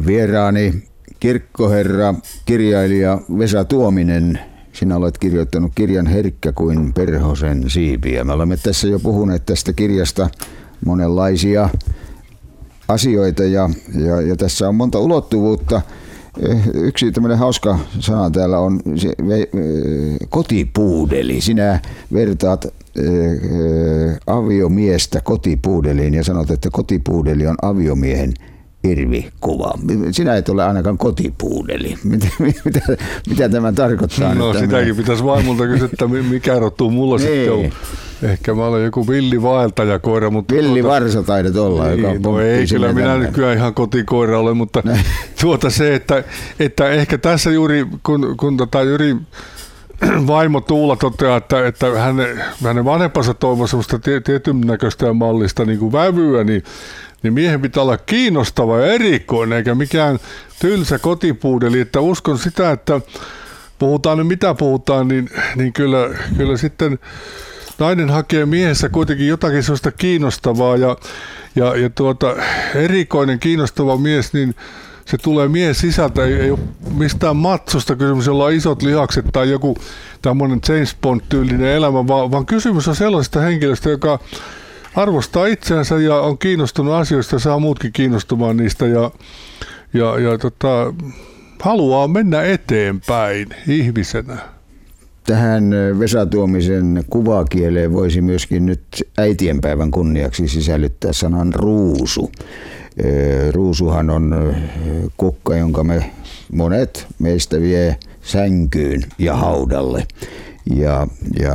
Vieraani kirkkoherra, kirjailija Vesa Tuominen. Sinä olet kirjoittanut kirjan Herkkä kuin perhosen siipiä. Me olemme tässä jo puhuneet tästä kirjasta monenlaisia asioita ja tässä on monta ulottuvuutta. Yksi tämmöinen hauska sana täällä on kotipuudeli. Sinä vertaat aviomiestä kotipuudeliin ja sanot, että kotipuudeli on aviomiehen irvikuva. Sinä et ole ainakaan kotipuudeli. Mitä tämä tarkoittaa? No sitäkin pitäisi vaimolta kysyä, että mikä rottuu mulla sitten on. Ehkä mä olen joku villivaeltajakoira. Mutta villivarsa taidat olla. Niin, joka no ei, kyllä minä nykyään ihan kotikoira olen, mutta se, että ehkä tässä juuri, kun Jyri vaimo Tuula toteaa, että hänen vanhempansa toivoi sellaista tietyn näköistä mallista niin kuin vävyä, niin miehen pitää olla kiinnostava ja erikoinen, eikä mikään tylsä kotipuudeli. Että uskon sitä, että puhutaan nyt mitä puhutaan, niin kyllä sitten nainen hakee miehessä kuitenkin jotakin sellaista kiinnostavaa ja erikoinen kiinnostava mies, niin se tulee miehen sisältä, ei ole mistään matsosta kysymys, jolla on isot lihakset tai joku tämmöinen James Bond-tyylinen elämä, vaan kysymys on sellaisesta henkilöstä, joka arvostaa itseänsä ja on kiinnostunut asioista ja saa muutkin kiinnostumaan niistä ja haluaa mennä eteenpäin ihmisenä. Tähän Vesa Tuomisen kuvakieleen voisi myöskin nyt äitienpäivän kunniaksi sisällyttää sanan ruusu. Ruusuhan on kukka, jonka monet meistä vie sänkyyn ja haudalle. Ja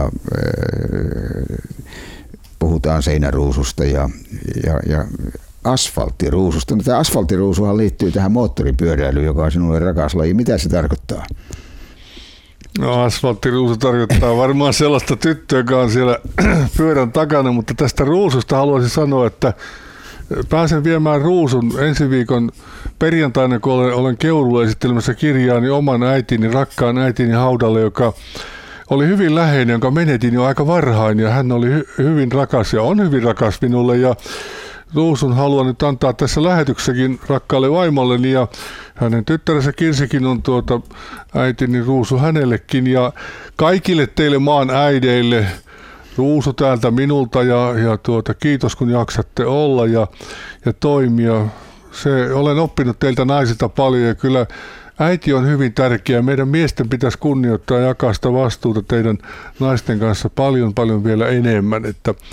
puhutaan seinäruususta ja asfalttiruususta. Tämä asfalttiruusuhan liittyy tähän moottoripyöräilyyn, joka on sinulle rakas laji. Mitä se tarkoittaa? No asfalttiruusu tarkoittaa varmaan sellaista tyttöä, joka on siellä pyörän takana, mutta tästä ruususta haluaisin sanoa, että pääsen viemään ruusun ensi viikon perjantaina, kun olen Keurulla esittelemässä kirjaani oman äitini, rakkaan äitini haudalle, joka oli hyvin läheinen, jonka menetin jo aika varhain ja hän oli hyvin rakas ja on hyvin rakas minulle ja ruusun haluan nyt antaa tässä lähetyksessäkin rakkaalle vaimolleni ja hänen tyttärensä Kirsikin on äitini ruusu hänellekin ja kaikille teille maan äideille ruusu täältä minulta ja kiitos kun jaksatte olla ja toimia. Olen oppinut teiltä naisilta paljon ja kyllä äiti on hyvin tärkeä. Meidän miesten pitäisi kunnioittaa ja jakaa sitä vastuuta teidän naisten kanssa paljon vielä enemmän.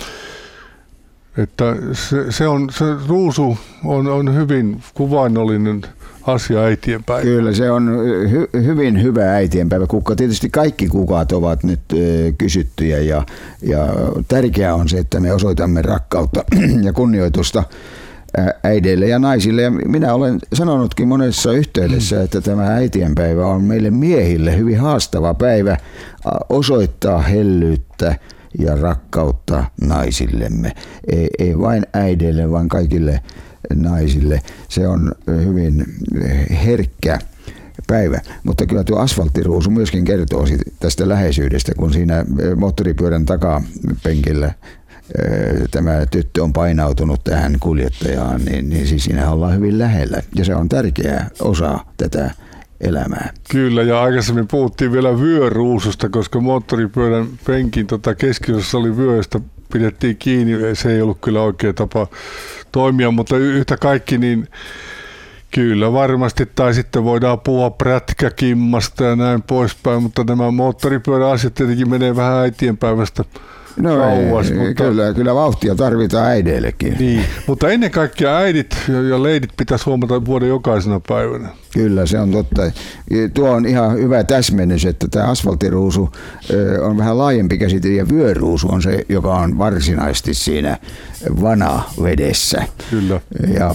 Että se ruusu on hyvin kuvainnollinen asia äitienpäivä. Kyllä, se on hyvin hyvä äitienpäivä kukka. Tietysti kaikki kukat ovat nyt kysyttyjä ja tärkeää on se, että me osoitamme rakkautta ja kunnioitusta äideille ja naisille. Ja minä olen sanonutkin monessa yhteydessä, että tämä äitienpäivä on meille miehille hyvin haastava päivä osoittaa hellyyttä ja rakkautta naisillemme. Ei vain äideille, vaan kaikille naisille. Se on hyvin herkkä päivä. Mutta kyllä tuo asfalttiruusu myöskin kertoo tästä läheisyydestä, kun siinä moottoripyörän takapenkillä tämä tyttö on painautunut tähän kuljettajaan, niin siis siinä ollaan hyvin lähellä. Ja se on tärkeä osa tätä elämää. Kyllä, ja aikaisemmin puhuttiin vielä vyöruususta, koska moottoripyörän penkin keskiosassa oli vyö, josta pidettiin kiinni. Se ei ollut kyllä oikea tapa toimia, mutta yhtä kaikki, niin kyllä varmasti, tai sitten voidaan puhua prätkäkimmasta ja näin poispäin, mutta nämä moottoripyöräasiat tietenkin menee vähän äitienpäivästä. No kauas, mutta kyllä vauhtia tarvitaan äideillekin. Niin, mutta ennen kaikkea äidit ja leidit pitäisi huomata vuoden jokaisena päivänä. Kyllä, se on totta. Tuo on ihan hyvä täsmennys, että tämä asfalttiruusu on vähän laajempi käsite ja vyöruusu on se, joka on varsinaisesti siinä vanavedessä. Kyllä. Ja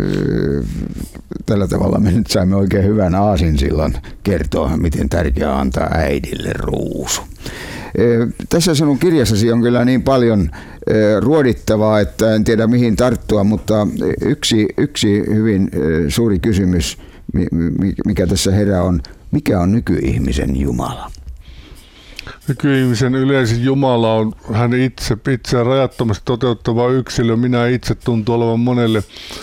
tällä tavalla me nyt saimme oikein hyvän aasinsillan kertoa, miten tärkeää antaa äidille ruusu. Tässä sinun kirjassasi on kyllä niin paljon ruodittavaa, että en tiedä mihin tarttua, mutta yksi hyvin suuri kysymys, mikä tässä herää on, mikä on nykyihmisen Jumala? Nykyihmisen yleisin Jumala on hän itseään rajattomasti toteuttava yksilö. Minä itse tuntuu olevan monelle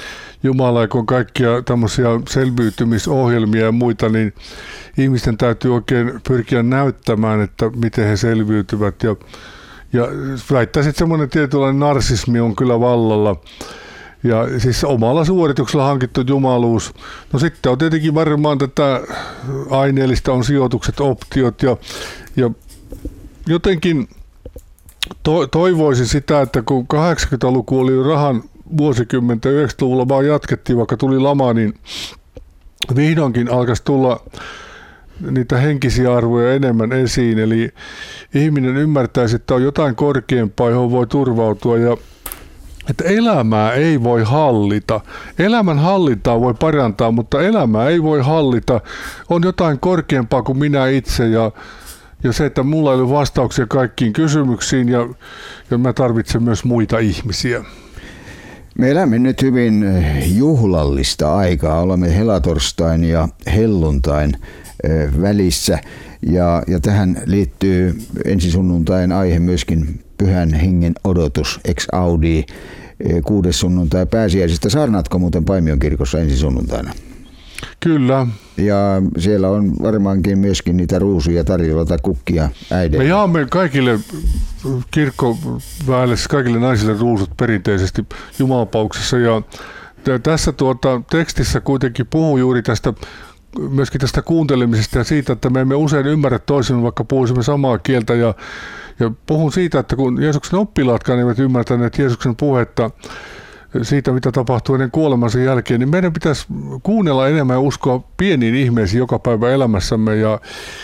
Jumala, ja kun on kaikkia tämmöisiä selviytymisohjelmia ja muita, niin ihmisten täytyy oikein pyrkiä näyttämään, että miten he selviytyvät. Ja väittäisin, että semmoinen tietynlainen narsismi on kyllä vallalla. Ja siis omalla suorituksella hankittu jumaluus. No sitten on tietenkin varmaan tätä aineellista, on sijoitukset, optiot ja jotenkin toivoisin sitä, että kun 80-luku oli rahan vuosikymmentä, 90-luvulla vaan jatkettiin, vaikka tuli lama, niin vihdoinkin alkaisi tulla niitä henkisiä arvoja enemmän esiin. Eli ihminen ymmärtäisi, että on jotain korkeampaa, johon voi turvautua ja että elämää ei voi hallita. Elämän hallintaa voi parantaa, mutta elämää ei voi hallita. On jotain korkeampaa kuin minä itse ja se, että mulla ei ole vastauksia kaikkiin kysymyksiin ja mä tarvitsen myös muita ihmisiä. Me elämme nyt hyvin juhlallista aikaa. Olemme helatorstain ja helluntain välissä ja tähän liittyy ensisunnuntain aihe myöskin Pyhän Hengen odotus, ex audi, 6. sunnuntai pääsiäisestä. Saarnaatko muuten Paimion kirkossa ensisunnuntaina? Kyllä. Ja siellä on varmaankin myöskin niitä ruusuja tarjolla tai kukkia äideille. Me jaamme kaikille kirkkoväelle, kaikille naisille ruusut perinteisesti jumalapauksessa ja tässä tekstissä kuitenkin puhuu juuri tästä myöskin tästä kuuntelemisesta ja siitä, että me emme usein ymmärrä toisemme, vaikka puhuisimme samaa kieltä ja puhun siitä, että kun Jeesuksen oppilaatkaan eivät ymmärtäneet Jeesuksen puhetta siitä, mitä tapahtuu ennen kuolemansa jälkeen, niin meidän pitäisi kuunnella enemmän ja uskoa pieniin ihmeisiin joka päivä elämässämme ja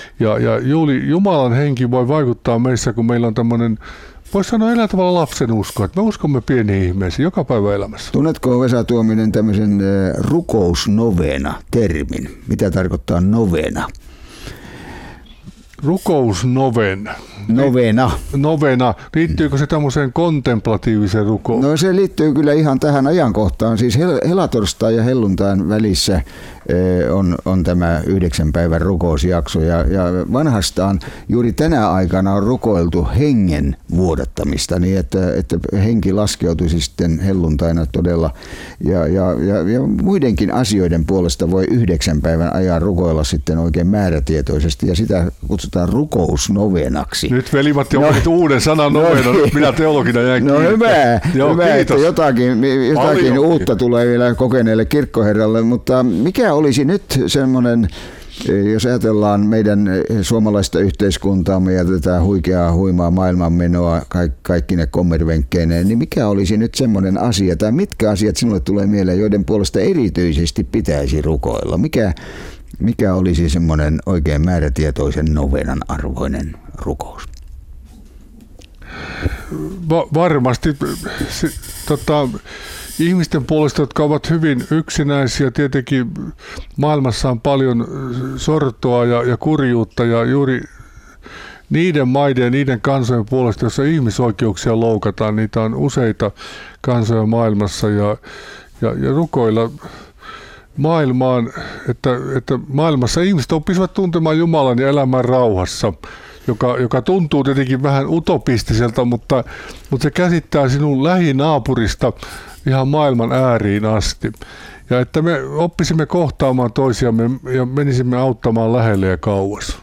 Jumalan henki voi vaikuttaa meissä, kun meillä on tämmöinen, voisi sanoa eräällä tavalla lapsen usko, että me uskomme pieniin ihmeisiin joka päivä elämässä. Tunnetko Vesa Tuominen tämmöisen rukousnovena-termin? Mitä tarkoittaa novena? Rukousnovena. Novena. Liittyykö se tämmöiseen kontemplatiiviseen rukoukseen? No se liittyy kyllä ihan tähän ajankohtaan. Siis helatorstai ja helluntain välissä on tämä 9 päivän rukousjakso ja vanhastaan juuri tänä aikana on rukoiltu hengen vuodattamista niin, että henki laskeutuisi sitten helluntaina todella ja muidenkin asioiden puolesta voi 9 päivän ajan rukoilla sitten oikein määrätietoisesti ja sitä kutsutaan rukousnovenaksi. Nyt veli-Matti on uuden sanan novena, minä teologina jäin kiinni. No hyvä, että jotakin uutta tulee vielä kokeneelle kirkkoherralle, mutta mikä olisi nyt semmoinen, jos ajatellaan meidän suomalaista yhteiskuntaamme ja tätä huimaa maailmanmenoa kaikki ne kommervenkkeineen, niin mikä olisi nyt semmoinen asia, tai mitkä asiat sinulle tulee mieleen, joiden puolesta erityisesti pitäisi rukoilla? Mikä olisi semmoinen oikein määrätietoisen novenan arvoinen rukous? Varmasti ihmisten puolesta, jotka ovat hyvin yksinäisiä, tietenkin maailmassa on paljon sortoa ja kurjuutta ja juuri niiden maiden ja niiden kansojen puolesta, joissa ihmisoikeuksia loukataan, niitä on useita kansoja maailmassa ja rukoilla maailmaan, että maailmassa ihmiset oppisivat tuntemaan Jumalan ja elämään rauhassa, joka tuntuu tietenkin vähän utopistiselta, mutta se käsittää sinun lähinaapurista ihan maailman ääriin asti. Ja että me oppisimme kohtaamaan toisiamme ja menisimme auttamaan lähelle ja kauas.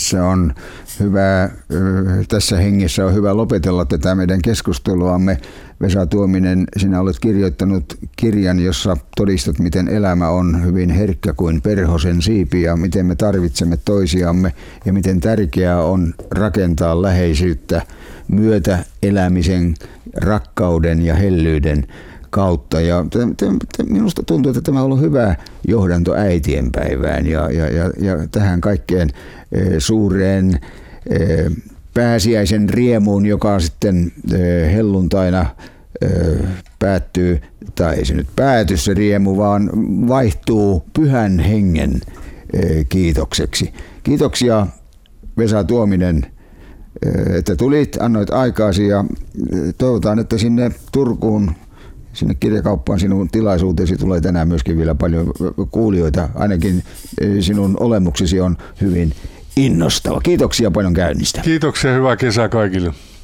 Tässä hengessä on hyvä lopetella tätä meidän keskusteluamme. Vesa Tuominen, sinä olet kirjoittanut kirjan, jossa todistat, miten elämä on hyvin herkkä kuin perhosen siipi ja miten me tarvitsemme toisiamme ja miten tärkeää on rakentaa läheisyyttä myötäelämisen, rakkauden ja hellyyden kautta. Ja minusta tuntuu, että tämä on ollut hyvä johdanto äitienpäivään ja tähän kaikkeen suureen pääsiäisen riemuun, joka sitten helluntaina päättyy, tai ei se nyt pääty se riemu, vaan vaihtuu Pyhän Hengen kiitokseksi. Kiitoksia Vesa Tuominen, että tulit, annoit aikaasi ja toivotaan, että sinne Turkuun, sinne kirjakauppaan sinun tilaisuutesi tulee tänään myöskin vielä paljon kuulijoita. Ainakin sinun olemuksesi on hyvin innostava. Kiitoksia paljon käynnistä. Kiitoksia, hyvää kesää kaikille.